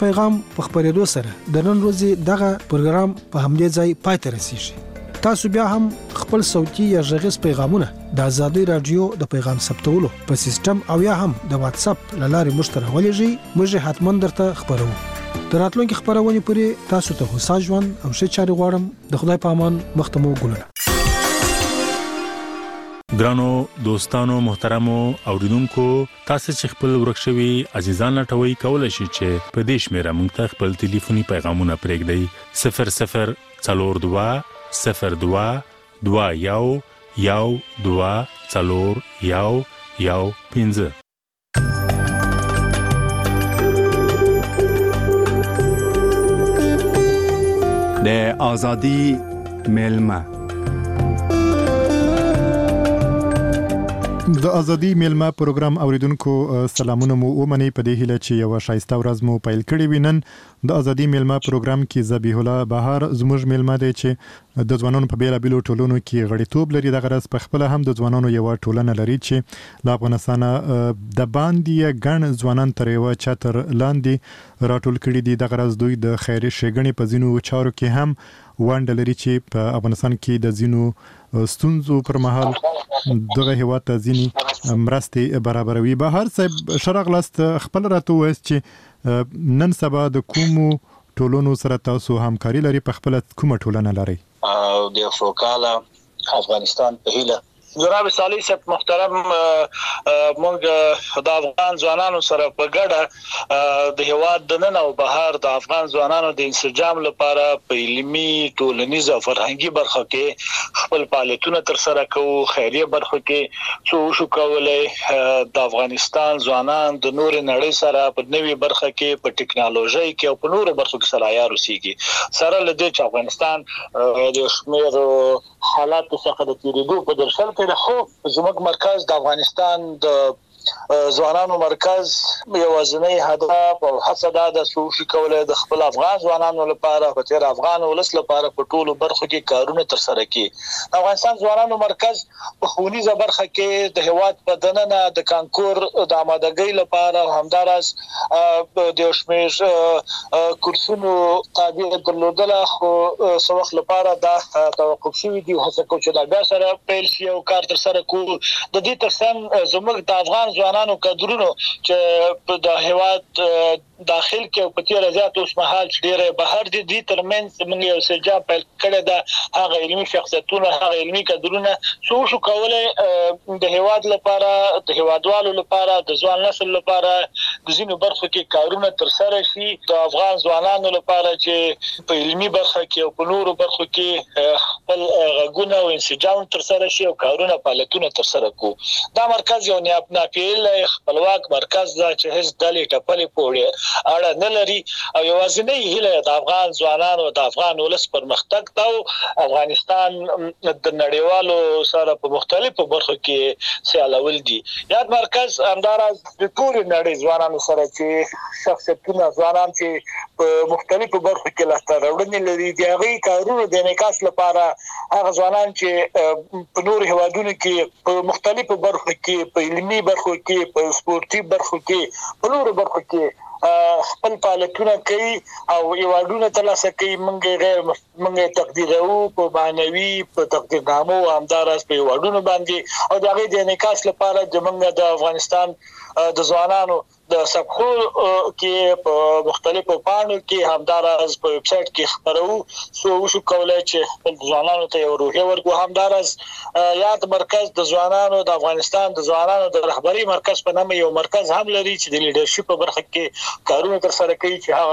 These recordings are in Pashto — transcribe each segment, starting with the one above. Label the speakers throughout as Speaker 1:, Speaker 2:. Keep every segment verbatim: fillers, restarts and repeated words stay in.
Speaker 1: پیغام په خبرېدو سره د نن ورځې دغه پروګرام په همدې ځای پای ته رسیږي. تاسو بیا هم خپل صوتي یا غږیز پیغامونه د آزادۍ رادیو د پیغام ثبتولو په سیستم او یا هم د واتس اپ لارې موږ ته راولېږئ. موږ حتما درته خبرو. د راتلونکي خبرونې پورې تاسو ته هوسا ژوند او ښه چارې غواړم. د خدای په امان. مخته مو ګلونه.
Speaker 2: ګرانو دوستانو محترمو اوریدونکو، تاسو چې خپل ورکشوي عزیزان لټوي کولای شئ چې په دې شمیره موږ ته خپل ټلیفوني پیغامونه پرېږدئ. صفر صفر څلور دوه صفر دوه دوه یو یو دوه څلور یو یو پنځه.
Speaker 3: د ازادي میلمه.
Speaker 4: د ازادي میلمه پروګرام اوریدونکو سلامونه مو ومني. په دې هیله چې یو شایسته ورځ مو پیل کړی وینن. د ازادي میلمه پروګرام کې ذبیح الله بهار زموږ میلمه دی چې د ځوانانو په بیلابیلو ټولنو کې غړیتوب لري. دغه راز په خپل هم د ځوانانو یو ټولنه لري چې له افغانستان د باندې ګڼ ځوانان تر یو چتر لاندې راټول کړي دي. دغه راز دوی د خیري ښېګڼې په ځینو چارو کې هم ونډه لري چې په افغانستان کې د ځینو ستونزو پر مهال دغه هیواد ته ځینې مرستې برابروي. بهار صاحب شرغ لاست خپل راته وایست چې نن سبا د کومو ټولنو سره تاسو همکاري لري؟ په خپل کومه ټولنه لري؟
Speaker 5: د افریقا افغانستان په هیله جناب صالح صاحب محترم، موږ د افغان ځوانانو سره په ګډه د هیواد د نن او بهر د افغان ځوانانو د انسجام لپاره په علمي، ټولنیز او فرهنګي برخه کې خپل فعالیتونه تر سره کوو. خیریه برخه کې څو شو کولای د افغانستان ځوانان د نور نړۍ سره په نوې برخه کې په ټکنالوژي کې او په نورو برخو کې سره یار اوسېږي. سره لدې چې افغانستان د شمیر حالات څخه د تیریدو په درشل کې خو زموږ مرکز د افغانستان د ځوانانو مرکز یوازینی هدف او هڅه دا د سوشي کولای د خپل افغان ځوانانو لپاره په تیر افغان ولس لپاره په ټولو برخو کې کارونه تر سره کړي. افغانستان ځوانانو مرکز په ښوونیزه برخه کې د هیواد په دننه د کانکور د آمادګۍ لپاره همدارس د شمیر کورسونو تابع درلودله، خو څو وخت لپاره دا توقف شوی دی. هڅه کوو چې دا بیا سره پیل شي او کار تر سره کوو. د دې ترڅنګ زموږ د افغان ځوانانو کادرونو چې د هیواد داخل کې او په تیر ازات اوس مهال چې ډیره بهر دي دي ترمنځ موږ یو سجا پیل کړی دا هغه علمي شخصیتونه، هغه علمي کادرونه څو شو کولای د هیواد لپاره، د هیوادوالو لپاره، د ځوان نسل لپاره د ځینو برخو کې کارونه تر سره شي. د افغان ځوانانو لپاره چې په علمي برخه کې او په نورو برخو کې خپل غږونه او انسجام تر سره شي او کارونه فعالیتونه تر سره کو. دا مرکز یو ناپیل خپلواک مرکز دا چې هیڅ ډلې ټپلې پوړي اړه نه لري او یوازینی هیله د افغان ځوانانو د افغان ولس پرمختګ ته او افغانستان د نړیوالو سره په مختلفو برخو کې سیالول دي. یاد مرکز همداراز د ټول نړۍ ځوانانو سره چې شخصیتونه ځوانان چې په مختلفو برخو کې لاسته راوړنې لري د هغې کارونو د انعکاس لپاره هغه ځوانان چې په نورو هیوادونو کې په مختلفو برخو کې، په علمي برخو کې، په سپورتي برخو کې، په نورو برخو کې خپل فعالیتونه کوي او ایوارډونه ترلاسه کوي. موږ غیر موږ تقدیرو په معنوي، په تقدیرنامو همداراز په ایوارډونو باندې او د هغې د انعکاس لپاره د موږ د افغانستان د ځوانانو د صفحو کې په مختلفو پاڼو کې همداراز په ویب سایټ کې خبرو څو وشو کولای چې خپل ځوانانو ته یو روحیه ورکړو. همداراز یاد مرکز د ځوانانو د افغانستان د ځوانانو د رهبري مرکز په نامه یو مرکز هم لري چې د لیډرشپ په برخه کې کارونه تر سره کوي، چې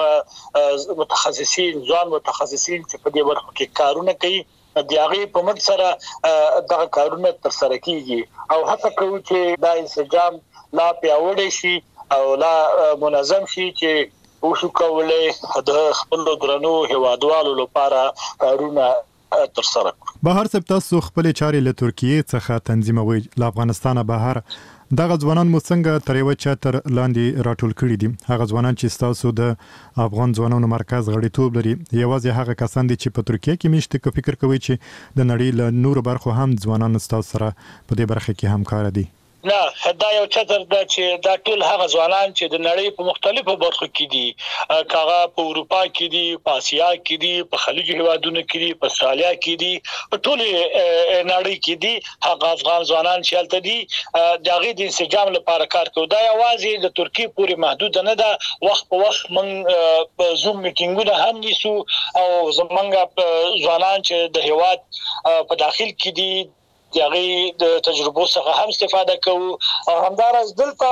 Speaker 5: هغه متخصصین ځوان متخصصین چې په دې برخه کې کارونه کوي د هغې په مټ سره دغه کارونه تر سره کیږي او هڅه کوو چې دا انسجام لا پیاوړی شي او لا منظم شي چې وشو کولای د خپل درنو هیوادوالو لپاره کارونه تر سره کړو.
Speaker 4: بهر صاحب تاسو خپل چارې له ترکیې څخه تنظیموي، له افغانستانه بهر دغه ځوانان مو څنګه تر یو چتر لاندې راټول کړي دي؟ هغه ځوانان چې تاسو د افغان ځوانانو مرکز غړیتوب لري یوازې هغه کسان دي چې په ترکیه کې میشته، که فکر کوي چې د نړۍ له نورو برخو هم ځوانان تاسو سره په دې برخه کې همکار دي؟
Speaker 5: نه دا یو چتر د چې دا ټول هغه ځوانان چې د نړۍ په مختلفو برخو کې دي کاغه په اروپا کې دي په اسیا کې دي په خلیج هیوادونو کې دي په استرالیا کې دي په ټول نړۍ کې دي هغه افغان ځوانان چې هلته دي د هغه د انسجام لپاره کار کوي دا یوازې د ترکیه پورې محدود نه ده وخت په وخت من په زوم میټینګونه هم نیسو او زمونږ ځوانان چې د هیواد په داخل کې دي دغه د تجربو څخه هم استفاده کوو او همدارس دلته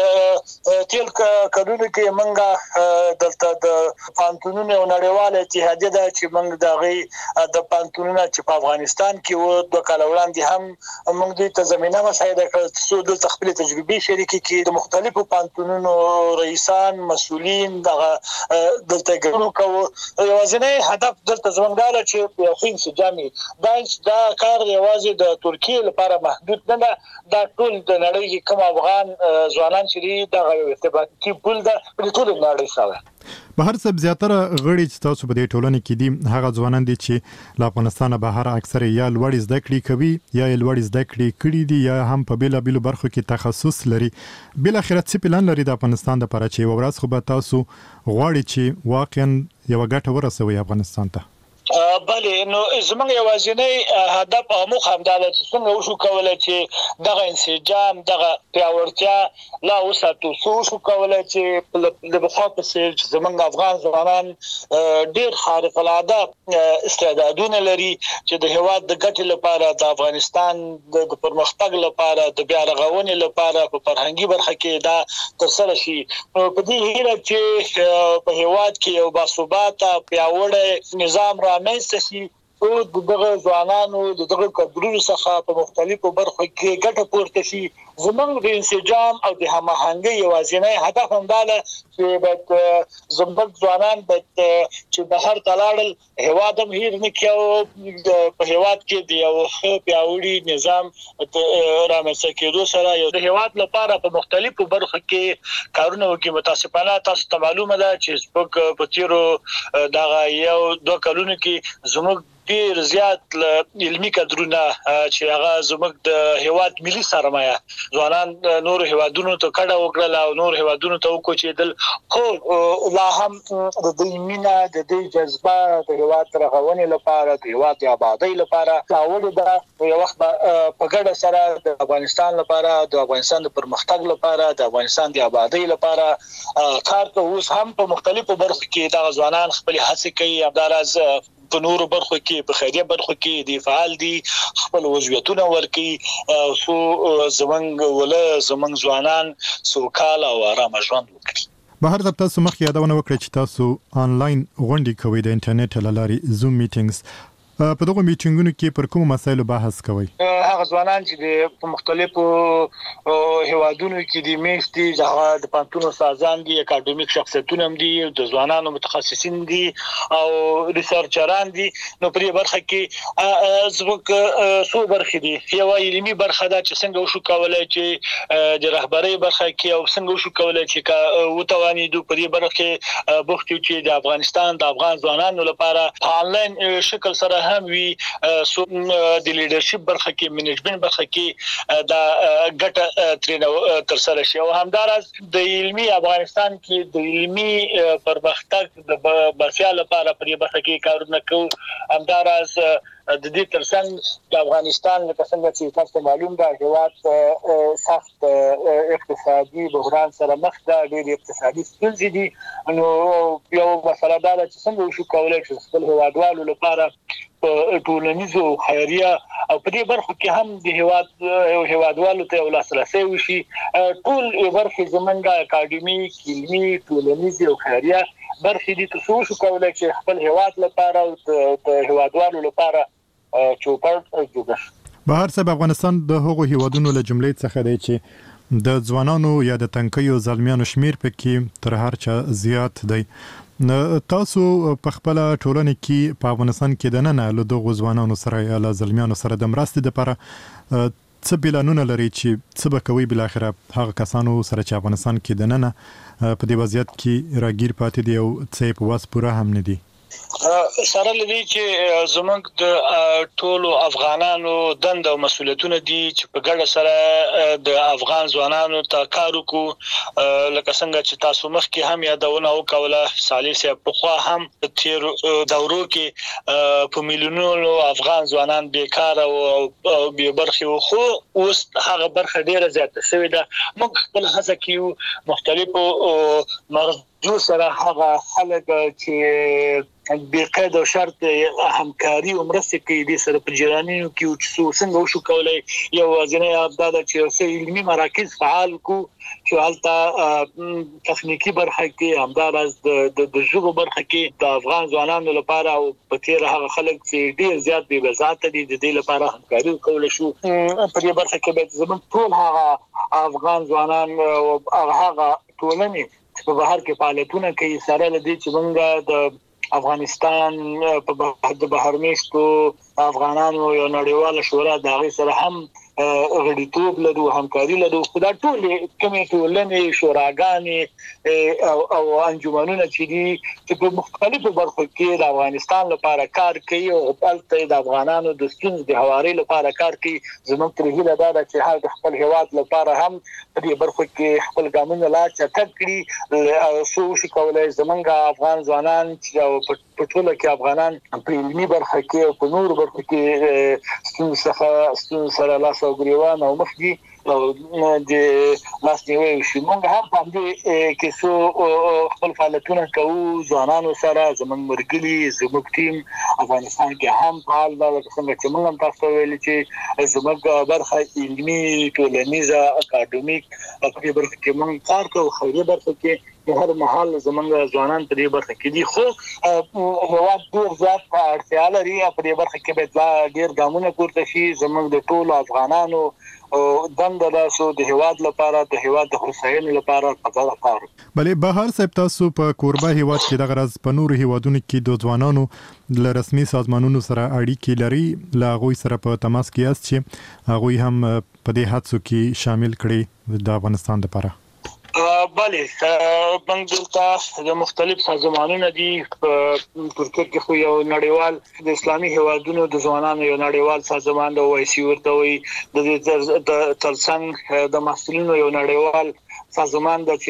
Speaker 5: تل کډونه کې منګه دلته د پانتونونو نړیواله اتحادیه ده چې منګ دغه د پانتونونو چې په افغانستان کې وو د کال وړاندې هم موږ د ته زمينه مساعده کړ چې د تخپل تجربي شریکي کې د مختلفو پانتونونو رئیسان مسؤلین دغه دلته ګورو کوو یوازینی هدف دلته زمونږه چې یو څه انسجامي دا دا کار یوازې د ترکیه لپاره محدود نه ده دا ټول د نړۍ کې کوم افغان ځوانان چې د ارتباطي پول ده په ټول نړۍ سره
Speaker 4: بهر څه زیاتره غړي چې تاسو په دې ټولنه کې دي هغه ځوانان دي چې له افغانستان بهر اکثر یا لوړ زده کړې کوي یا لوړ زده کړې کړي دي یا هم په بیل بیل برخو کې تخصص لري بل اخرت څه پلان لري د افغانستان لپاره چې ورځ خو به تاسو غواړي چې واقعا یو ګټه ورسوي افغانستان ته
Speaker 5: بله نو زمونږ یوازینی هدف او موخه هم دا ده چې څنګه وشو کولای چې دغه انسجام دغه پیاوړتیا لا وساتو شو کولای چې د بخوا په څیر چې زمونږ افغان ځوانان ډیر خارق العاده استعدادونه لري چې د هیواد د ګټې لپاره د افغانستان د پرمختګ لپاره د بیا رغونې لپاره په فرهنګي برخه کې دا ترسره شي په دې هیله چې په هیواد کې یو باثباته پیاوړی نظام رامنځته شي او دغه ځوانانو دغه کډرونو څخه په مختلفو برخو کې ګټه پورته شي زمونږ د انسجام او د هماهنګۍ یوازینی هدف هم دا ده چې د زموږ ځوانان د چې بهر تلاړل هیواد هم هیر نه کیو په هیواد کې د یو پیاوړي نظام رامنځته کېدو سره یو د هیواد لپاره په مختلفو برخو کې کارونه وکړي متاسفانه تاسو ته معلومه ده چې سپک په تیرو دغه یو دوه کلونو کې زموږ ډیر زیات علمي کډرونه چې هغه زموږ د هیواد ملي سرمایه ځوانان نور هیوادونو ته کډه وکړل او نور هیوادونو ته وکوچېدل خو لا هم د دې مینا د دې جذبه د هیواد رغونې لپاره د هیواد آبادی لپاره څاوړ ده یو وخت په ګډه سره د افغانستان لپاره د افغانستان د پرمختګ لپاره د افغانستان د آبادی لپاره کار کوي هم په مختلفو برخو کې د ځوانان خپل هڅې کوي همدارز په نورو برخو کې په خیریه برخو کې د فعال دي خپل وضعیتونه ورکي سو زمنګ ولا زمنګ ځوانان سوکاله او آرام ژوند وکړي
Speaker 4: بهر ځب تاسو مخ یادونه وکړئ چې تاسو آنلاین غونډې کوئ د انټرنیټ له لارې زوم میټینګز په دغه میټینګونو کې پر کوم مسایلو بحث کوي
Speaker 5: هغه ځوانان چې په مختلفو هیوادونو کې دي میشتي د پانتونو سازان دي اکاډمیک شخصیتونه هم دي د ځوانانو متخصصین دي او ریسرچران دي نو په دې برخه کې زموږ څو برخې دي یو علمي برخه ده چې څنګه وشو کولای چې د رهبرۍ برخه کې او څنګه وشو کولای چې وتوانیدو په دې برخه کې بوختو چې د افغانستان د افغان ځوانانو لپاره آنلاین شکل سره هم وی د لیدرشپ برخه کې منیجمنت برخه کې دا ګټه ترنه تر سره شي او همدارس د علمي افغانستان کې د علمي پرمختګ د بسیا لپاره په دې برخه کې کارونه کوي همدارس د دې ترڅنګ د افغانستان لکه څنګه چې تاسو معلوم ده هیواد سخت اقتصادي بحران سره مخ ده ډېر اقتصادي ستونزې دي نو یو مسله دا ده چې څنګه وشو کولای چې خپل هیوادوالو لپاره په ټولنیزو خیریه او په دې برخو کې هم د هیواد هیوادوالو ته ولاسرسي وشي ټول برخې زمونږه اکاډمیک علمي ټولنیزي او خیریه برخې دي تاسو شو کولای چې خپل هیواد لپاره او د هیوادوالو لپاره چوپړ جوړ
Speaker 4: بهر څه افغانستان د هغو هیوادونو له جملې څخه دی چې د ځوانانو یا د تنکیو زلمیانو شمیر پکې تر هر چا زیات دی تاسو په خپل ټولنه کې په افغانستان کې د نن له دغو ځوانانو سره یا له زلمیانو سره د مرستې لپاره څه پلانونه لري چې څه به کوي بل اخره هغه کسانو سره چې افغانستان کې د نن په دې وضعیت کې راګیر پاتې دي او څه په واس پوره هم نه دي
Speaker 5: سره لري چې زمونږ د ټولو افغانانو دند او مسولیتونه دي چې په ګډه سره د افغان ځوانانو ته کار وکړو. لکه څنګه چې تاسو مخکې هم یادونه وکوله صالح صاحب، په خوا هم تیر دورو کې په میلیونونو افغان ځوانان بیکاره او بې برخې وو، خو اوس هغه برخه ډیره زیاته شوې ده. موږ خپل هڅه کوو مختلفو مرجو سره هغه خلک چې بقید او شرط همکاري او مرسته کوي د سره په جیرانیو کې چې څنګه وشو کولای یو ځینې ابداله چې سه علمي مراکز فعال کو چې حالت تخنیکی برخه کې همدارز د د ژبو برخه کې د افغان ځوانانو لپاره او په تیر هغه خلک چې ډیر زیات بې وزات دي د دې لپاره همکاري کول شو. په دې برخه کې به زموږ ټول هغه افغان ځوانان او هغه ټولنې په بهر کې فعالیتونه کوي سره لدی چې موږ د افغانستان په د بهرنیشتو افغانانو یو نړیواله شورا د هغه سره هم غړیتوب لرو، همکاري لرو. خو دا ټول کومې ټولنې شوراګانې او او انجمنونه چې دي چې په مختلفو برخو کې د افغانستان لپاره کار کوي او هلته د افغانانو د ستونزو د هواري لپاره کار کوي. زموږ تر هیله دا ده چې هغه خپل هیواد لپاره هم په دې برخو کې خپل ګامونه لا چټک کړي او څو شي کولای زمونږ افغان ځوانان چې په ټوله کې افغانان په علمي برخه کې او په نورو برخو کې ستونزو څخه ستونزو سره لاس او ګریوان او مخکې او د لاسنیوي شي. موږ هم په دې کې څو خپل فعالیتونه کوو ځوانانو سره، زموږ مرګلي زموږ ټیم افغانستان کې هم فعال ده. څنګه چې موږ هم تاسو ویل چې زموږ برخه علمي ټولنیزه اکاډمیک په دې برخه کې موږ کار کوو، خیریه برخه کې په هر محل زمونږ ځوانان په دې برخه کې دي. خو هیواد ډیر زیات اړتیا لري په دې برخه کې باید ډیر ګامونه پورته شي. زمونږ د ټولو افغانانو دنده ده سو د هیواد لپاره د هیواد د هوساینې لپاره پکار کار.
Speaker 4: بلې بهر صاحب، تاسو په کوربه هیواد کې د غرض په نورو هیوادونو کې د ځوانانو له رسمي سازمانونو سره اړیکې لري، له هغوی سره په تماس کې یاست چې هغوی هم په دې هڅو کې شامل کړي د افغانستان لپاره؟
Speaker 5: بله، موږ دلته د مختلف سازمانونو دي. په ترکیه کې خو یو نړیوال د اسلامي هیوادونو د ځوانانو یو نړیوال سازمان د وایسي ورته وي. د دې ترڅنګ د محصلینو یو نړیوال سازمان د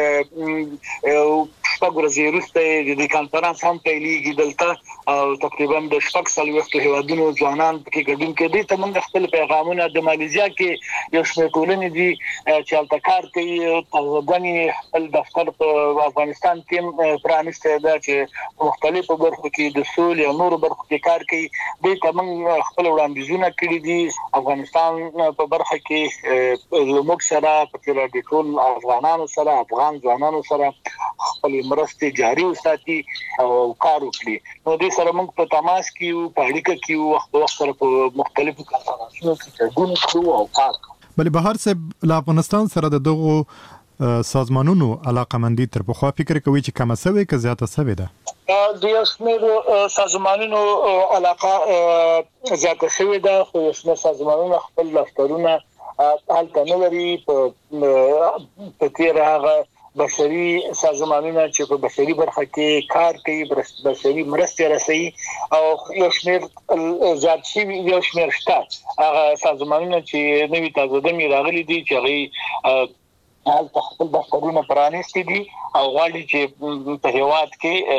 Speaker 5: چې شپږ ورځې وروسته د دې کانفرنس هم پیلېږي دلته او تقریبا د شپږ څلوېښتو هیوادونو ځوانان پکې ګډون کوي. ته موږ خپل پیغامونه د مالیزیا کې یو شمېر ټولنې دي چې هلته کار کوي، طالباني خپل دفتر په افغانستان کې پرانیستی ده چې مختلفو برخو کې د سولې او نورو برخو کې کار کوي. دې ته موږ خپل وړاندیزونه کړي دي افغانستان په برخه کې زموږ سره په کې د ټول افغانانو سره افغان ځوانانو سره خپل مرستې جاري وساتي او کار وکړي. نو دې سره موږ په تماس کې یو، په اړیکه کې یو، وخت وخت سره په مختلفو کنفرانسونو کې ګډون کوو او کار کوو.
Speaker 4: بلې بهر صاحب، له افغانستان سره د دغو سازمانونو علاقمندي تر پخوا فکر کوي چې کمه شوې که زیاته شوې ده؟
Speaker 5: د یو شمېر سازمانونو علاقه زیاته شوې ده، خو یو شمېر سازمانونه خپل دفترونه هلته نه لري. په تیر هغه بشري سازمانونه چې په بشري برخه کې کار کوي، بشري مرستې رسوي او یو شمېر زیات شوي، یو شمېر شته هغه سازمانونه چې نوي تازه دمې راغلي دي چې هغوی هلته خپل دفترونه پرانیستي دي او غواړي چې په هیواد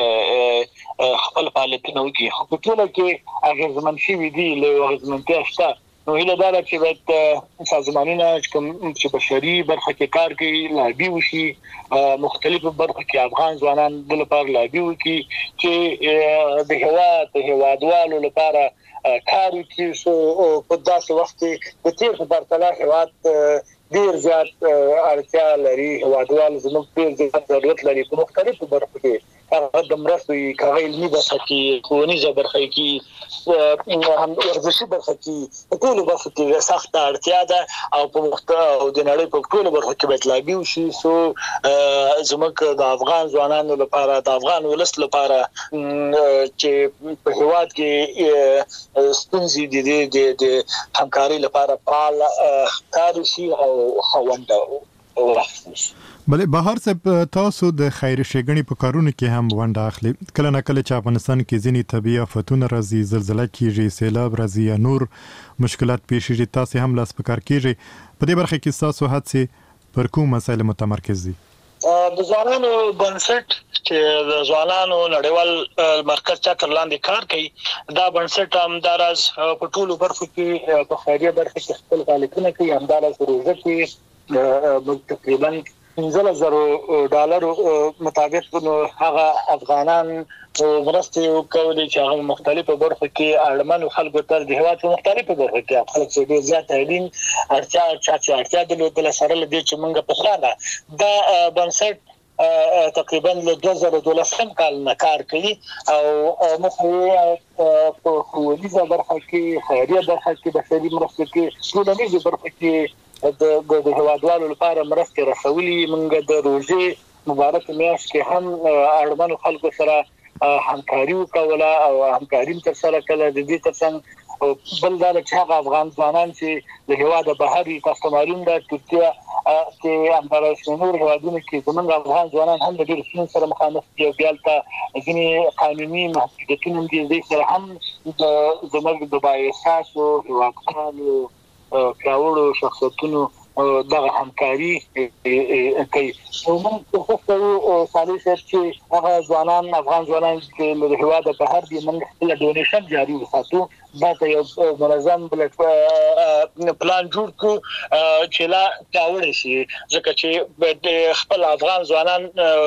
Speaker 5: کې خپل فعالیتونه وکړي. خو په ټوله کې اغېزمن شوي دي، له اغېزمنتیا شته. نو هیله دا ده چې باید سازمانونه چې بشري برخه کې کار کوي لابي وشي، مختلفو برخو کې افغان ځوانان د لپاره لابي وکړي چې د هیواد د هیوادوالو لپاره کار وکړي. سو په داسې وخت کې د تیر په پرتله هیواد ډیر زیات اړتیا لري، هیوادوال زموږ ډیر زیات ضرورت لري په مختلفو برخو کې، هغه د مرستو وي، هغه علمي برخه کې، ښوونیزه برخه کې، هم ورزشي برخه کې، په ټولو برخو کې سخته اړتیا ده او په مختلفو د نړۍ په ټولو برخو کې باید لابي وشي. سو زموږ د افغان ځوانانو لپاره، د افغان ولس لپاره چې په هیواد کې ستونزې د همکارۍ لپاره فعال کار وشي او خونده ورحمه.
Speaker 4: بلې بهر څه تاسو د خیر ښېګڼې په کارونو کې هم ونډه اخلي. کله نه کله چې افغانستان کې ځینې طبیعي آفتونه راځي، زلزله کیږي، سیلاب راځي یا نور مشکلات پیښ شي، تاسو هم لاس په کار کیږي. په دې برخه کې تاسو هڅې پر کوم مسایل متمرکز دي؟
Speaker 5: د ځوانانو بنسټ چې د ځوانانو نړیوال مرکز چتر لاندې کار کوي، دا بنسټ هم دراز په ټولو برخو کې په خیریه برخه کې خپل فعالیتونه کوي. هم دراز پروژه کې تقریبا پنځه زره ډالر مطابق هغه افغانان مرستې کولې چې هغه مختلفو برخو کې اړمنو خلکو ته د هیواد په مختلفو برخو کې خلک چې ډېر زیات تعلیم اړتیا چې اړتیا درلودله سره له دې چې موږ په خانه دا بنسټ تقریبا له دوه زره دولسم کال نه کار کوي او موږ په ښوونیزه برخه کې، خیریه برخه کې، بشري مرستو کې، ټولنیزه برخه کې د د هوادوالو لپاره مرستې رسولي. موږ د روزي مبارک میاشت کې هم اړمنو خلکو سره همکاري وکوله او همکاري تر سره کړه. د دې ترڅنګ بل دا چې هغه افغان ځوانان چې د هیواد بهر تاسو معلوم ده ترکیه کې همدارس نور هیوادونو کې زموږ افغان ځوانان هم د ډېر ستونزو سره مخامخ دي او بیا ته ځینې قانوني محدودیتونه دي سره هم د زموږ د بااحساسو هیوادوالو پیاوړو شخصیتونو دغه همکاري کوي. موږ کوښښ صالح صاحب چې هغه ځوانان افغان ځوانان چې له هیواده بهر دي موږ خپل ډونیشن جاري وساتو، دا ته یو منظم پلان جوړ کړو چې لا پیاوړی شي، ځکه چې خپل افغان ځوانان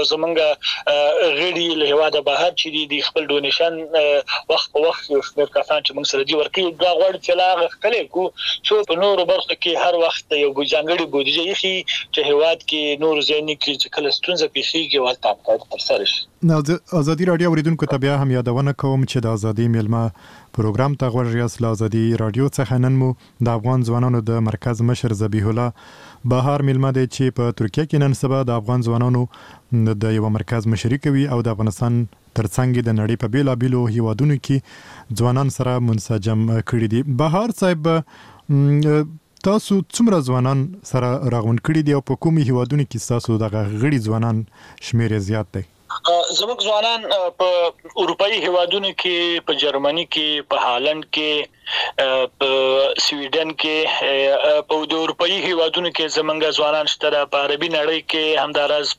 Speaker 5: زمونږ غړي له هیواده بهر چې دي د خپل ډونیشن وخت په وخت یو شمېر کسان چې موږ سره دي ورکوي، دا غواړي چې لا غښتلی کړو څو په نورو برخو کې هر وخت یو ځانګړې بودیجه ایښي چې هیواد کې نور ځایونه کې چې کله ستونزه پیښیږي ورته همکاري ترسره شي.
Speaker 4: ازادي راډیو اوریدونکو ته بیا هم یادونه کوم چې د ازادي میلمه پروګرام ته غوږ یاست. له ازادي راډیو څخه نن مو د افغان ځوانانو د مرکز مشر ذبیح الله بهار میلمه دی چې په ترکیه کې نن سبا د افغان ځوانانو د یو مرکز مشري کوي او د افغانستان ترڅنګ د نړۍ په بیلابیلو هیوادونو کې ځوانان سره منسجم کړي دي. بهار صاحب تاسو څومره ځوانان سره راغونډ کړي دي او په کومو هیوادونو کې تاسو دغه غړي ځوانان شمیر زیات دی؟
Speaker 5: زموږ ځوانان په اروپאי هیوادونو کې، په جرمني کې، په هالند کې، په سویډن کې، په د اروپאי هیوادونو کې زمونږ ځوانان شته. په عربي نړۍ کې همدارس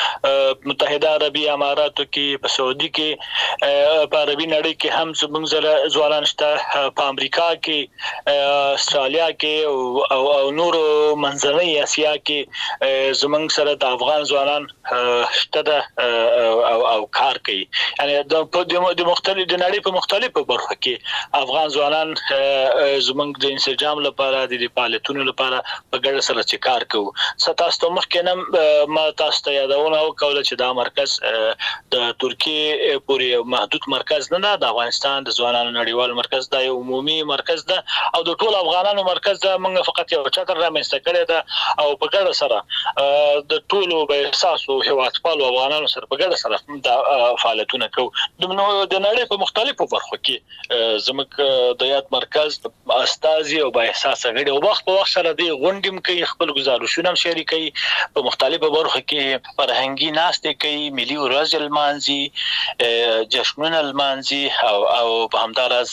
Speaker 5: په متحده عربي اماراتو کې، په سعودي کې، په عربي نړۍ کې هم زمونږ ځوانان شته. په امریکا کې، استرالیا کې او او نور منځنۍ اسیا کې زمونږ سره د افغان ځوانان شته او او کار کوي. یعنی د د مختلف د نړۍ په مختلفو برخو کې افغان ځوانان زمونږ د انسجام لپاره د فعالیتونو لپاره په ګډه سره چې کار کوو. ستاسو مخکې نه ما تاسو ته یادونه وکړه چې دا مرکز د ترکیه پورې محدود مرکز نه ده، د افغانستان د ځوانانو نړیوال مرکز دا یو عمومي مرکز ده او د ټول افغانانو مرکز ده. موږ فقط یو چتر رامنځته کړی ده او په ګډه سره د ټولو به احساسو هیوادپالو افغانانو سره په ګډه سره دا فعالیتونه کوو. د نړۍ په مختلفو برخو کې زموږ د یاد مرکز استازي او با احساسه غړي او وخت په وخت سره د غونډم کوي، خپل گزارشونه هم شریکوي، په مختلفو برخو کې فرهنګي ناستې کوي، ملي ورځ لمانځي، جشنونه لمانځي او او په همدارز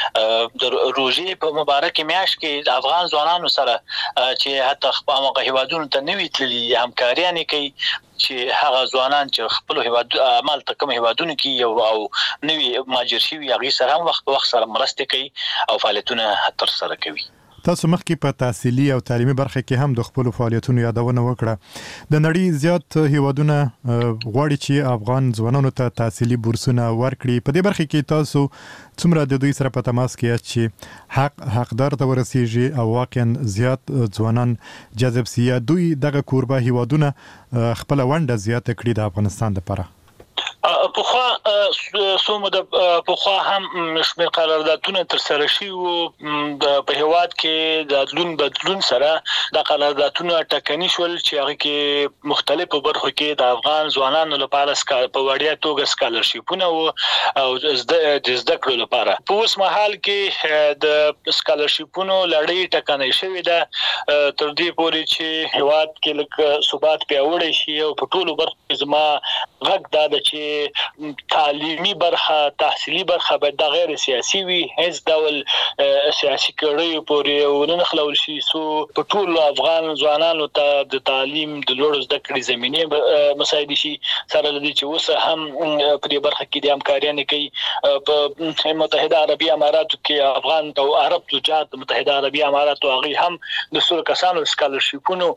Speaker 5: د روژې په مبارک میاشت کې د افغان ځوانانو سره چې حتی خپل هغه هیوادونو ته نوي تللي همکاریانې کوي چې هغه ځوانان چې خپل هیواد عمل ته کوم هیوادونو کې یو او نوي ماجر شوي هغه سره هم وخت په وخت سره مرسته کوي او فعالیتونه تر سره کوي.
Speaker 4: تاسو مخکې په تحصیلي او تعلیمي برخه کې هم د خپل فعالیتونو یادونه وکړه. د نړۍ زیات هیوادونه غواړي چې افغان ځوانانو ته تحصیلي بورسونه ورکړي. په دې برخه کې تاسو څومره د دوی سره په تماس کې یاست چې حق حقدار ته ورسیږي او واقعا زیات ځوانان جذب سي؟ دوی دغه کوربه هیوادونه خپل ونډه زیاته کړي د افغانستان لپاره؟
Speaker 5: په خوا سومو د په خوا هم شمیر قراردادونه تر سره شي او په هیواد کې د بدلون بدلون سره د قراردادونه ټاکنی شول چې هغه کې مختلفو برخو کې د افغان ځوانانو لپاره په وړیا توګه سکالرشیپونه او د زده کړو لپاره په اوس مهال کې د سکالرشیپونو لړۍ ټاکنی شوې ده تر دې پورې چې هیواد کې لکه ثبات پیاوړی شي او په ټولو برخو زما غږ دا د چې تعلیمي برخه تحصیلي برخه به د غیر سیاسي وي هیڅ ډول سیاسي کړیو پورې ونه خلول شي سو په ټول افغان ځوانانو ته د تعلیم د لوړ زده کړې زمينه مساعد شي سره لدی چې اوس هم په دې برخه کې د همکارۍ کوي په متحده عربي اماراتو کې افغان او عرب تجارت متحده عربي اماراتو هغه هم د څو کسانو سکالرشیپونو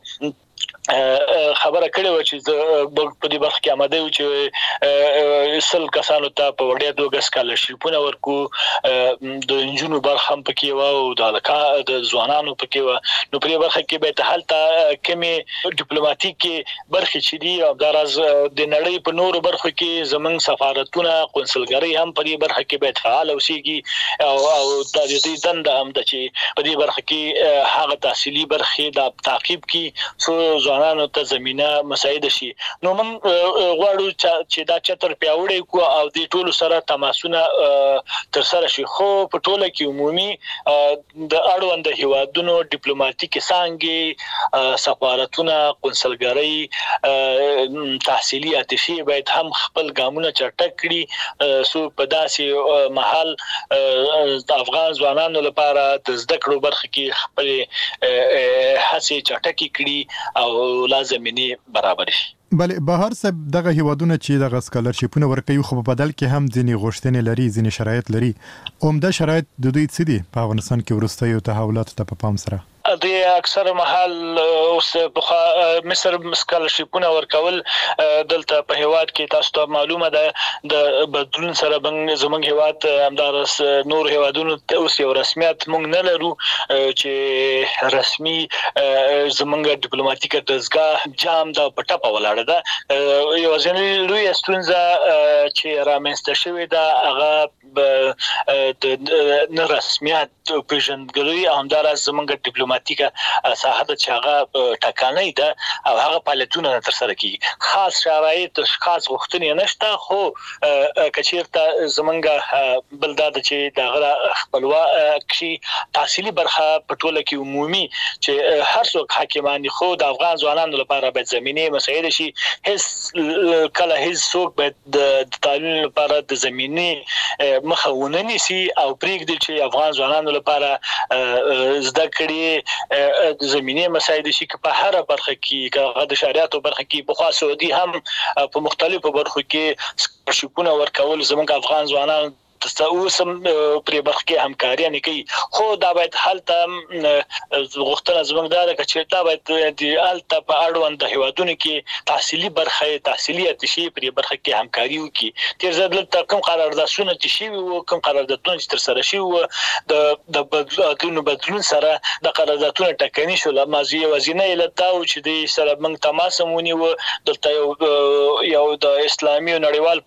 Speaker 5: خبره کړې و چې په دې برخه کې آماده و چې سل کسانو ته په وړیا توګه سکالرشیپونه ورکو د انجونو برخه هم پکې و او د لکا د ځوانانو پکې و نو په دې برخه کې به ته حالت کمی ډیپلوماټیک برخه چې دی او دراز د نړۍ په نورو برخو کې زمنګ سفارتونه قونسلګری هم په دې برخه کې به فعال اوسېږي او او د دې دنده هم د چې په دې برخه کې هغه تحصیلي برخه د تعقیب کې سو ځوانانو ته زمينه مساعد شي نو موږ غواړو چې دا چتر پیاوړی کو او د ټولو سره تماسونه تر سره شي خو په ټوله کې عمومي د اړوند هیوادونو ډیپلوماټیک څنګه سفارتونه قونسلګری تحصیلي اتشي باید هم خپل ګامونه چټک کړي سو په داسې محل د افغان ځوانانو لپاره د زده کړو برخه کې خپل هڅې چټکې کړي او لازمي برابر شي
Speaker 4: بله بهر صاحب دغه هیوادونه چې دغه سکالرشیپونه ورکوي خو په بدل کې هم ځینې غوښتنې لري ځینې شرایط لري عمده شرایط د دوی څه دي په افغانستان کې وروستیو تحولاتو ته په پام سره
Speaker 5: د اکثر محل اوس په مصر سکالرشیپونه ورکول دلته په هیواد کې تاسو ته معلومه ده د بدلون سره بنګ زمونږ هیواد همدارس نور هیوادونو اوس یو رسمیت مونږ نه لرو چې رسمي زمونږ ډیپلوماټیک دزګه جام د پټه په ولاړه ده یو ځینې لوی استونزه چې رامنځته شوې ده هغه د نه رسمیت پیژندګلوي همدارس زمونږ ډیپلوماټیک ساحه د چاغه ټاکنه ده او هغه فعالیتونه تر سره کیږي خاص شرایط خاص غوښتنې نشته خو کچیرته زمونږ بلداد چې دغه خپلوا کې تحصیلي برخه په ټوله کې عمومي چې هر څوک حاکمان خو د افغان ځوانانو لپاره به زمينه مساعد شي هیڅ کله هیڅ څوک به د تعلیم لپاره د زمينه مخاونه نشي او پریږدي چې افغان ځوانانو لپاره زده کړي د زمينه مساعد شي په هر برخه کې که د شریعت برخه کې په خاص سعودي هم په مختلفو برخو کې شپونه ورکول زموږ افغان ځوانان تاسو پر برخه کې همکاري نه کوي خو دا باید حالت غوښتنه زموږ دغه چې دا باید د الته په اړوند د هیوادونو کې تحصیلي برخه تحصیلي اتشي پر برخه کې همکاري وکړي تیر ځل تر کوم قراردادونه چې شي او کوم قراردادونه چې تر سره شي او د د بدلون بدلون سره د قراردادونه ټاکنی شو لمازي وزینه لته او چې د سره موږ تماس مونږ و دلته یو د اسلامي نړیوال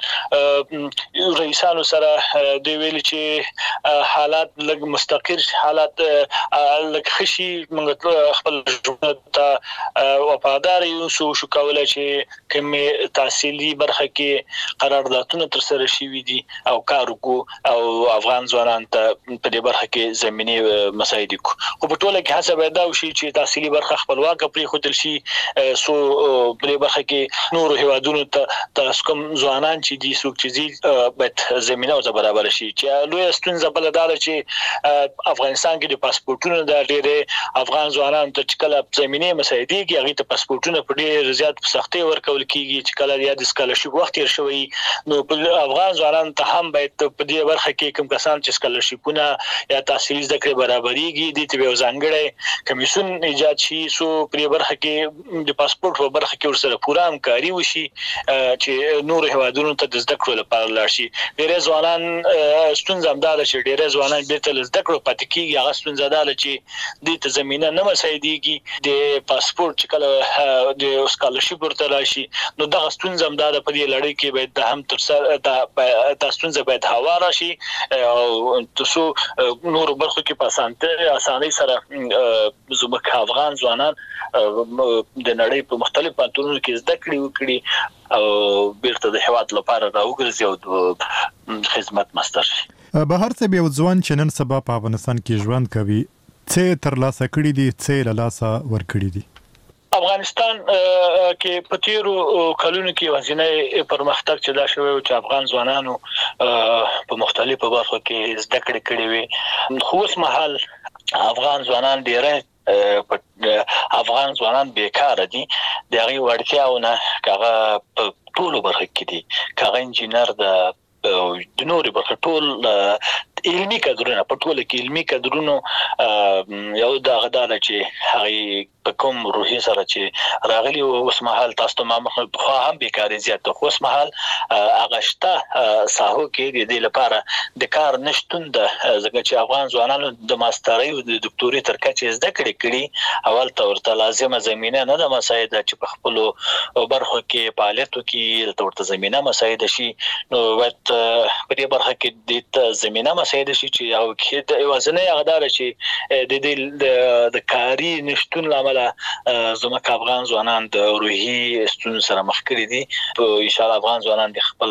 Speaker 5: پانتون رئیسانو سره دوی ویل چې حالات لږ مستقر حالات لږ خشي موږ خپل ژوند ته وفادار یو سو شو کولای چې کوم تحصیلي برخه کې قراردادونه تر سره شي دي او کار وکړو او افغان ځوانان ته په دې برخه کې زمينه مساعد کو خو په ټوله کې حساب دا وشي چې تحصیلي برخه خپلواک پرې خودل شي سو په دې برخه کې نور هیوادونو ته تاسو کوم ځوانان چې دي څوک چې دي به زمينه او برابر شي چې لوی ستونزه بل دا چې افغانستان کې د پاسپورتونو د ډېرې افغان ځوانانو ته چې کله زمينه مساعدي کې هغه ته پاسپورتونه په ډېر زیات سختي ورکول کیږي چې کله یا د سکالرشپ وخت تیر شوی نو افغان ځوانانو ته هم باید په دې برخه کې کوم کسان چې سکالرشپونه یا تحصیلي زده کړې برابرېږي د دې ځانګړي کمیسیون ایجاد شي سو په دې برخه کې د پاسپورت په برخه کې ورسره پوره همکاري وشي چې نور هیوادونو ته د زده کړو لپاره لاړ شي ډېر ځوانان ستونزه هم دا ده چې ډېر ځوانان بیرته له زده کړو پاتې کیږي. هغه ستونزه دا ده چې دې ته زمينه نه مساعدېږي، د پاسپورت چې کله د سکالرشپ ورته راشي نو دغه ستونزه هم دا ده. په دې لړۍ کې باید د هم تر سره دا ستونزه باید هواره شي او تاسو نور برخو کې په اسانۍ سره زموږ افغان ځوانان د نړۍ په مختلف پانتونونو کې زده کړې وکړي او بیرته د هیواد لپاره راوګرځي او خدمت مستر شي.
Speaker 4: بهر څه به ځوان چې نن سبا په افغانستان کې ژوند کوي څه تر لاسه کړی دي، څه له لاسه ور کړی دي؟
Speaker 5: افغانستان کې په تیرو کلونو کې وزنه پرمختګ چې دا شوی چې افغان ځوانانو په مختلفو برخو کې زده کړې کړې وي، خو اوس مهال افغان ځوانان ډېر افغان ځوانان بیکاره دي. د هغې وړتیاونه هغه په ټولو برخو کې دي، هغه انجینر د د نورې برخه ټول علمي کادرونه په ټوله کې علمي کادرونو یو دا غداله چې هغه په کوم روحي سره چې راغلي اوس مهال تاسو ته ما مخ په هم بیکاری زیات خو اوس مهال اغشته ساحو کې د دې لپاره د کار نشټون د ځکه چې افغان ځوانانو د ماسترۍ او د دکتوري تر کچې زده کړې کړي اول تورته لازمه زمينه نه د مساعده چې په خپل برخو کې فعالیتو کې تورته زمينه مساعده شي نو وخت په دې برخه کې د زمينه مساعده شي چې او کې د وزنه غدار شي د دې د کاری نشټون لامل زموږ افغان ځوانان د روحي ستونزو سره مخ کړي دي. ان شاء الله افغان ځوانان د خپل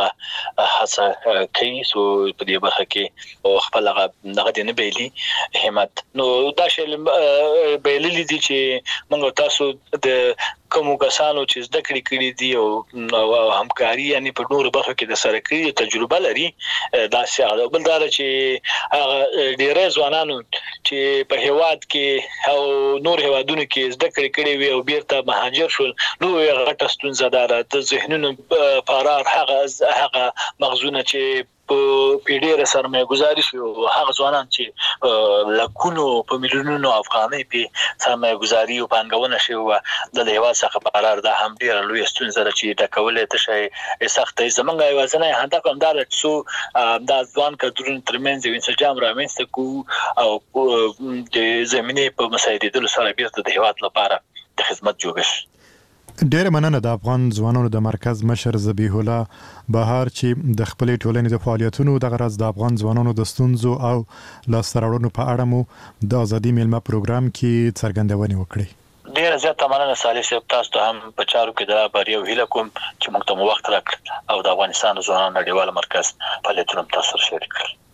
Speaker 5: هڅه کوي سو په دې برخه کې خپل دغه د نه بیلي همت نو دا شی بیللی دي چې موږ تاسو د کوم کسانو چې زده کړې کړې دي او همکاري یعنی په نورو برخو کې د سره کړې تجربه لري دا څه بل دا چې ډېر ځوانانو چې په هیواد کې او نور هیوادونو کې زده کړې کړې وي او بیرته مهاجر شول نو غټه ستونزه ده د ذهنونو فرار هغه هغه مغزونه چې په پیډیر سرمایه گذاري شو هغه ځوانان چې لکونو په میلیونونو افغانۍ په سرمایه گذاري او پانګونه شو د هیواد څخه فرار ده هم ډیر لوی ستونزه ده چې د کولې ته شي سختې زمونږ یوازنه هدا کوم دا چې دا ځوان کډرون ترمنځ انسجام رامنځته کو او د زمينه په مساعدېدلو سره بیرته د هیواد لپاره د خدمت جوړش.
Speaker 4: ډېر مننه د افغان ځوانانو د مرکز مشر ذبیح الله بهار چې د خپلې ټولنې د فعالیتونو د غرض د افغان ځوانانو د ستونزو او لاسته راوړنو په اړه مو د ازادي میلمه پروګرام کې څرګندونې وکړې.
Speaker 5: ډېر زیات مننه صالح صاحب، تاسو ته هم په چارو کې د بریاو هیله کوم چې موږ ته وخت راکړ او د افغانستان ځوانانو نړیوال مرکز فعالیتونو تاسو سره شریک کړل.